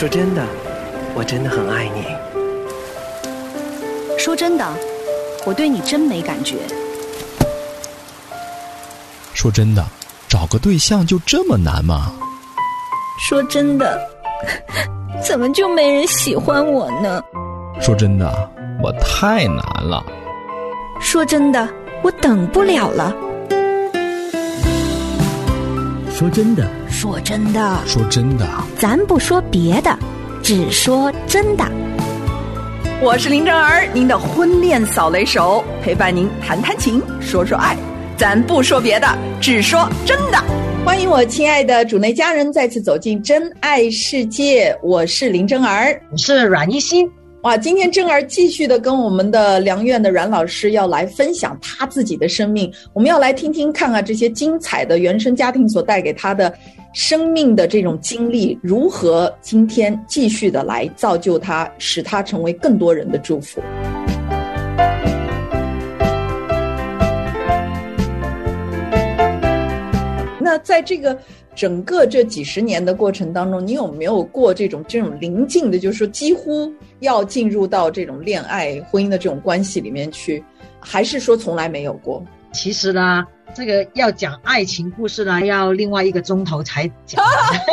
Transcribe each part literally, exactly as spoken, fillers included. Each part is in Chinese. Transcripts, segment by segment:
说真的，我真的很爱你。 说真的，我对你真没感觉。 说真的，找个对象就这么难吗？ 说真的，怎么就没人喜欢我呢？ 说真的，我太难了。 说真的，我等不了了。 说真的， 说真的， 说真的， 咱不说别的，只说真的。 我是林真儿，您的婚恋扫雷手，陪伴您谈谈情，说说爱，咱不说别的，只说真的。欢迎我亲爱的主内家人再次走进真爱世界，我是林真儿， 我是阮一心。 哇，今天真儿继续的跟我们的良院的阮老师要来分享他自己的生命，我们要来听听看看这些精彩的原生家庭所带给他的生命的这种经历，如何今天继续的来造就他，使他成为更多人的祝福。那在这个整个这几十年的过程当中，你有没有过这种这种临近的，就是说几乎要进入到这种恋爱婚姻的这种关系里面去，还是说从来没有过？ 其实呢，这个要讲爱情故事呢，要另外一个钟头才讲。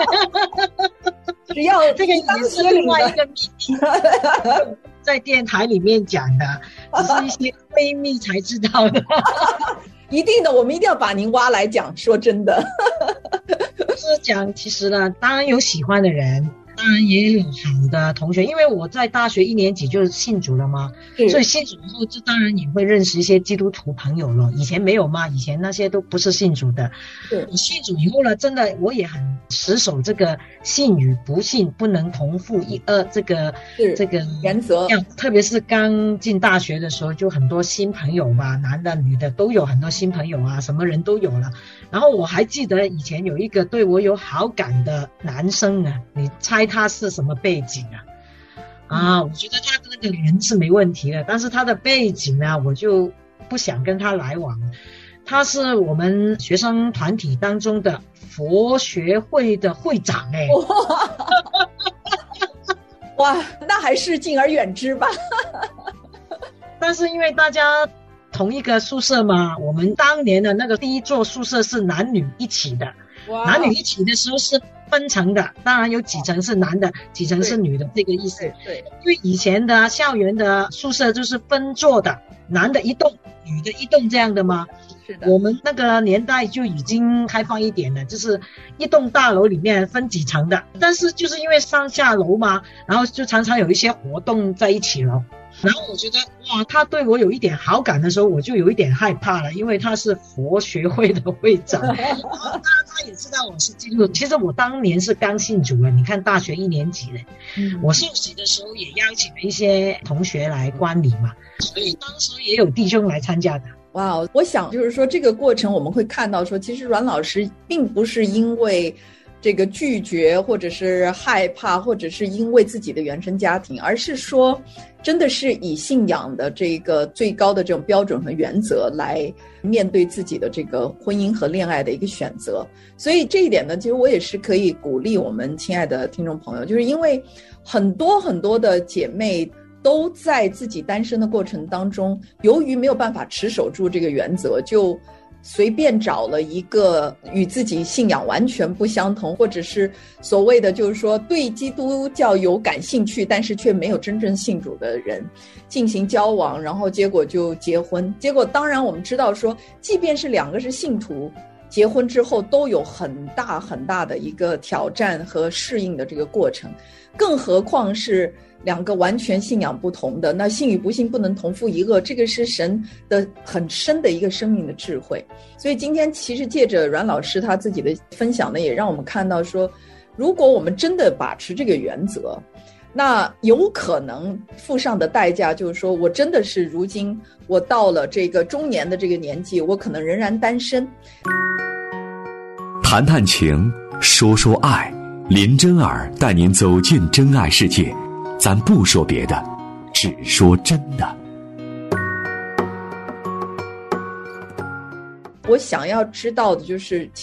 只要这个也是另外一个秘密，在电台里面讲的，只是一些秘密才知道的。 一定的，我们一定要把您挖来讲。说真的， 是讲其实呢，当然有喜欢的人，当然也有好的同学，因为我在大学一年级就信主了嘛，所以信主以后就当然也会认识一些基督徒朋友了。以前没有嘛，以前那些都不是信主的。我信主以后呢，真的我也很持守这个信与不信不能同负一二这个这个原则。 特别是刚进大学的时候，就很多新朋友吧，男的女的都有很多新朋友啊，什么人都有了。然后我还记得以前有一个对我有好感的男生啊，你猜他是什么背景啊？啊，我觉得他那个人是没问题的，但是他的背景呢，我就不想跟他来往。他是我们学生团体当中的佛学会的会长哎、欸。 哇，那还是敬而远之吧。 但是因为大家同一个宿舍嘛，我们当年的那个第一座宿舍是男女一起的，男女一起的时候是分层的，当然有几层是男的，几层是女的，这个意思。 对，对， 因为以前的校园的宿舍就是分座的，男的一栋，女的一栋这样的嘛。 是的。 我们那个年代就已经开放一点了，就是一栋大楼里面分几层的，但是就是因为上下楼嘛，然后就常常有一些活动在一起了。然后我觉得哇，他对我有一点好感的时候，我就有一点害怕了，因为他是佛学会的会长，然后他他也知道我是基督徒。其实我当年是刚信主了，你看大学一年级了，嗯、我受洗的时候也邀请了一些同学来观礼嘛，所以当时也有弟兄来参加的。 哇、wow, 我想就是说这个过程我们会看到说，其实阮老师并不是因为这个拒绝或者是害怕或者是因为自己的原生家庭，而是说真的是以信仰的这个最高的这种标准和原则来面对自己的这个婚姻和恋爱的一个选择。所以这一点呢，其实我也是可以鼓励我们亲爱的听众朋友，就是因为很多很多的姐妹都在自己单身的过程当中，由于没有办法持守住这个原则，就随便找了一个与自己信仰完全不相同，或者是所谓的就是说对基督教有感兴趣但是却没有真正信主的人进行交往，然后结果就结婚。结果当然我们知道说，即便是两个是信徒，结婚之后都有很大很大的一个挑战和适应的这个过程，更何况是两个完全信仰不同的，那信与不信不能同负一恶，这个是神的很深的一个生命的智慧。所以今天其实借着阮老师他自己的分享呢，也让我们看到说，如果我们真的把持这个原则，那有可能付上的代价就是说，我真的是如今我到了这个中年的这个年纪，我可能仍然单身。 谈谈情，说说爱，林真儿带您走进真爱世界，咱不说别的，只说真的。 我想要知道的就是，请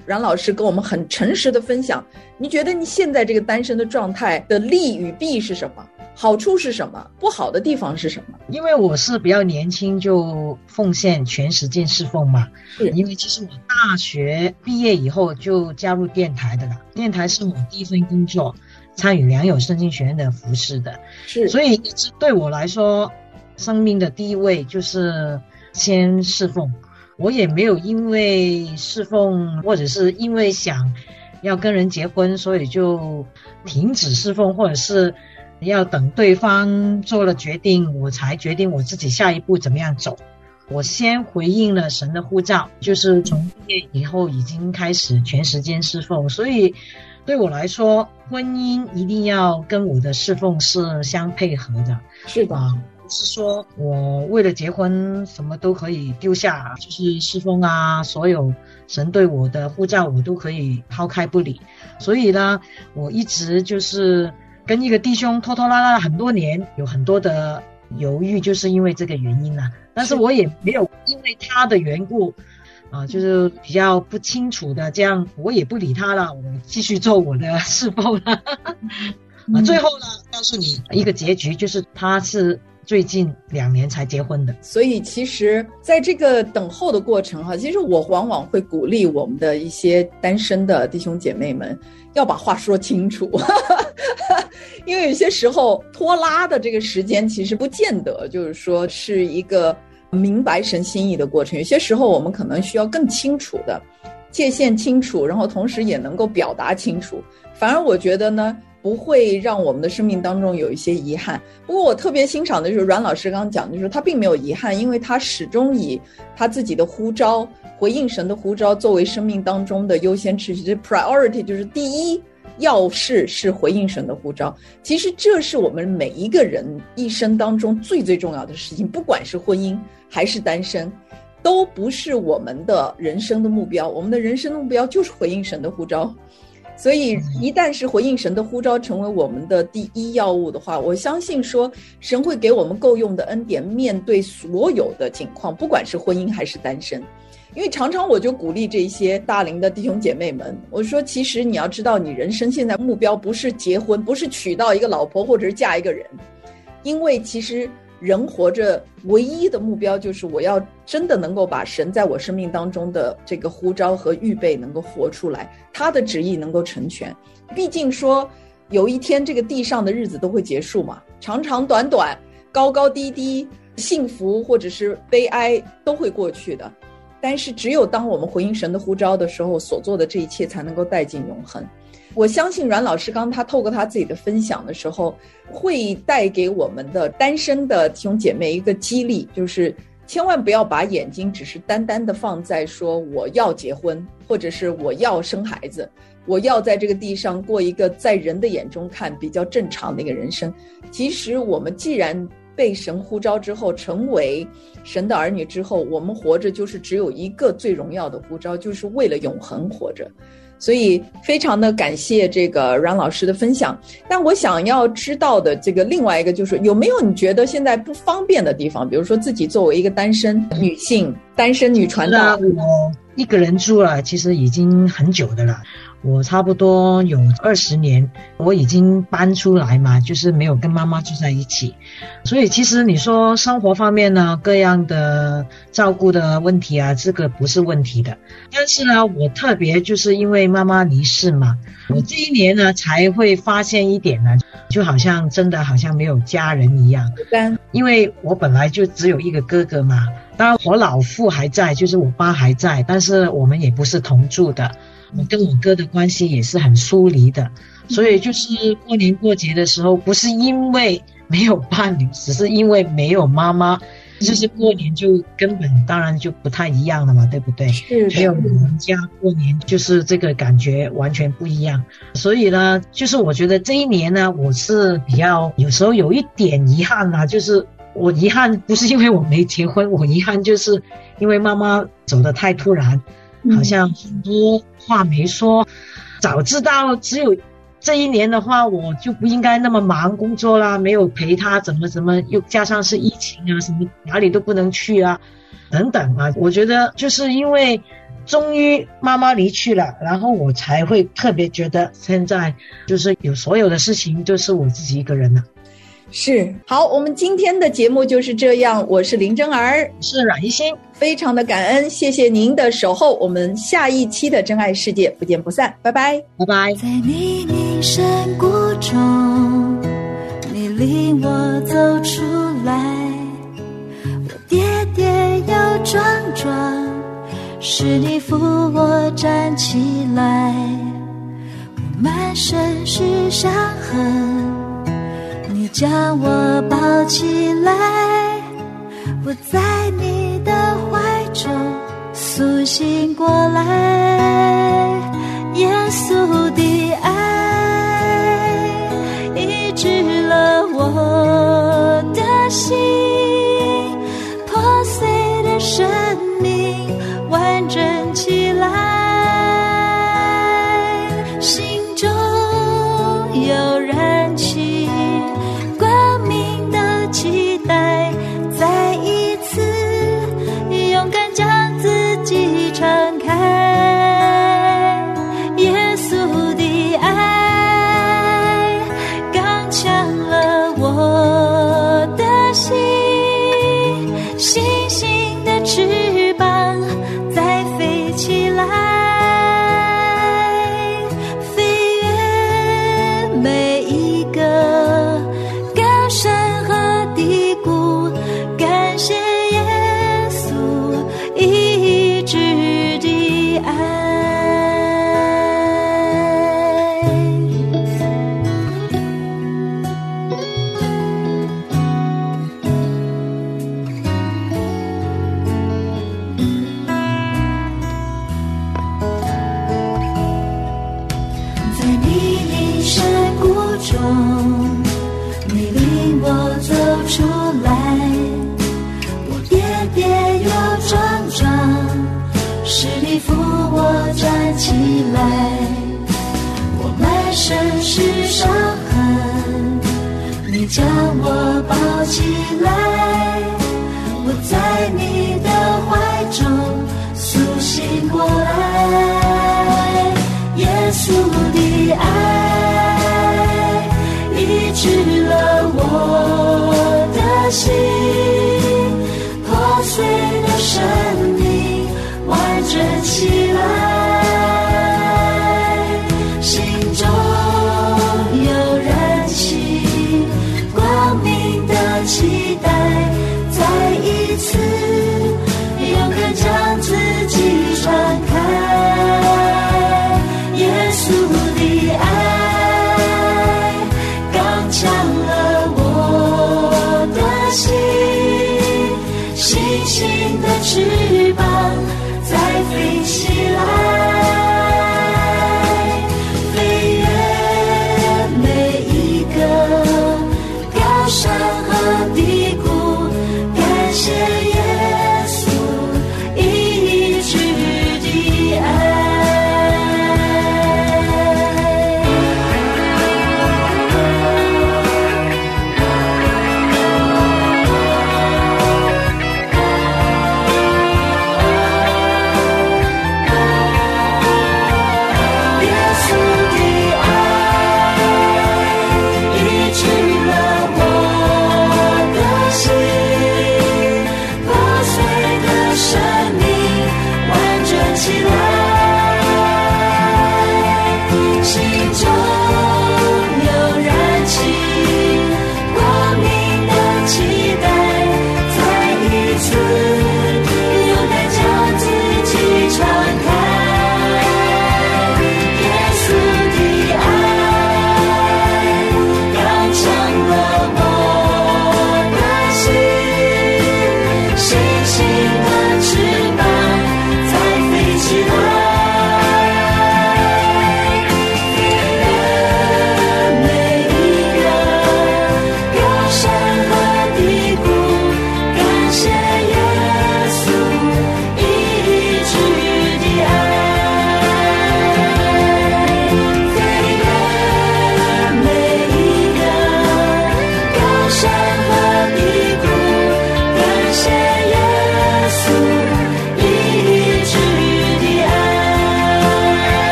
阮老师跟我们很诚实的分享，你觉得你现在这个单身的状态的利与弊是什么？好处是什么？不好的地方是什么？ 因为我是比较年轻就奉献全时间侍奉嘛，因为其实我大学毕业以后就加入电台的了，电台是我第一份工作，参与良友圣经学院的服事的， 是， 所以一直对我来说，生命的第一位就是先侍奉。我也没有因为侍奉或者是因为想要跟人结婚，所以就停止侍奉，或者是要等对方做了决定我才决定我自己下一步怎么样走。我先回应了神的呼召，就是从毕业以后已经开始全时间侍奉，所以对我来说婚姻一定要跟我的侍奉是相配合的。 是的、 啊，不是说我为了结婚什么都可以丢下，就是侍奉啊，所有神对我的呼召我都可以抛开不理。所以呢，我一直就是跟一个弟兄拖拖拉拉了很多年，有很多的犹豫，就是因为这个原因啊。但是我也没有因为他的缘故啊，就是比较不清楚的这样，我也不理他了，我继续做我的侍奉了。啊，最后呢，告诉你一个结局，就是他是最近两年才结婚的。 所以其实在这个等候的过程哈，其实我往往会鼓励我们的一些单身的弟兄姐妹们要把话说清楚因为有些时候拖拉的这个时间其实不见得就是说是一个明白神心意的过程，有些时候我们可能需要更清楚的界限清楚，然后同时也能够表达清楚，反而我觉得呢不会让我们的生命当中有一些遗憾。不过我特别欣赏的就是阮老师刚刚讲的，就是他并没有遗憾，因为他始终以他自己的呼召，回应神的呼召作为生命当中的优先次序，这 priority 就是第一要事是回应神的呼召。其实这是我们每一个人一生当中最最重要的事情，不管是婚姻还是单身，都不是我们的人生的目标，我们的人生的目标就是回应神的呼召。所以一旦是回应神的呼召成为我们的第一要务的话，我相信说神会给我们够用的恩典，面对所有的境况，不管是婚姻还是单身。因为常常我就鼓励这些大龄的弟兄姐妹们，我说其实你要知道，你人生现在目标不是结婚，不是娶到一个老婆或者是嫁一个人，因为其实人活着唯一的目标就是我要真的能够把神在我生命当中的这个呼召和预备能够活出来，他的旨意能够成全。毕竟说有一天这个地上的日子都会结束嘛，长长短短，高高低低，幸福或者是悲哀都会过去的，但是只有当我们回应神的呼召的时候，所做的这一切才能够带进永恒。我相信阮老师刚他透过他自己的分享的时候，会带给我们的单身的弟兄姐妹一个激励，就是千万不要把眼睛只是单单的放在说我要结婚，或者是我要生孩子，我要在这个地上过一个在人的眼中看比较正常的一个人生。其实我们既然被神呼召之后，成为神的儿女之后，我们活着就是只有一个最荣耀的呼召，就是为了永恒活着。所以非常的感谢这个阮老师的分享。但我想要知道的这个另外一个就是，有没有你觉得现在不方便的地方，比如说自己作为一个单身女性，单身女传道。 我一个人住了其实已经很久的了，我差不多有二十年，我已经搬出来嘛，就是没有跟妈妈住在一起。所以其实你说生活方面呢，各样的照顾的问题啊，这个不是问题的。但是呢，我特别就是因为妈妈离世嘛，我这一年呢才会发现一点呢，就好像真的好像没有家人一样。因为我本来就只有一个哥哥嘛，当然我老父还在，就是我爸还在，但是我们也不是同住的，我跟我哥的关系也是很疏离的。所以就是过年过节的时候，不是因为没有伴侣，只是因为没有妈妈，就是过年就根本当然就不太一样了嘛，对不对？ 是的， 没有人家过年就是这个感觉完全不一样。所以呢，就是我觉得这一年呢，我是比较有时候有一点遗憾啊，就是我遗憾不是因为我没结婚，我遗憾就是因为妈妈走得太突然，好像很多话没说。早知道只有这一年的话，我就不应该那么忙工作啦，没有陪她，怎么怎么又加上是疫情啊，什么哪里都不能去啊，等等啊。我觉得就是因为终于妈妈离去了，然后我才会特别觉得现在就是有所有的事情就是我自己一个人了。 是，好，我们今天的节目就是这样，我是林真儿， 是阮一心， 非常的感恩，谢谢您的守候，我们下一期的真爱世界不见不散，拜拜， 拜拜。 在泥泞深谷中，你领我走出来，我跌跌又撞撞，是你扶我站起来，我满身是伤痕，你将我抱起来，我在你的怀中苏醒过来，耶稣的爱医治了我的心，破碎的生命完整起来，心中有燃起光明的期待，再一次勇敢将自己敞开，耶稣的爱刚强了我的心，星星的翅膀再飞起来，飞越每一个高山和低谷，感谢耶稣医治的爱。在泥泞深谷中，你领我走出来，我跌跌又撞撞，是你扶我站起来，我满身是伤痕，你将我抱起来，我在你的怀中苏醒过来。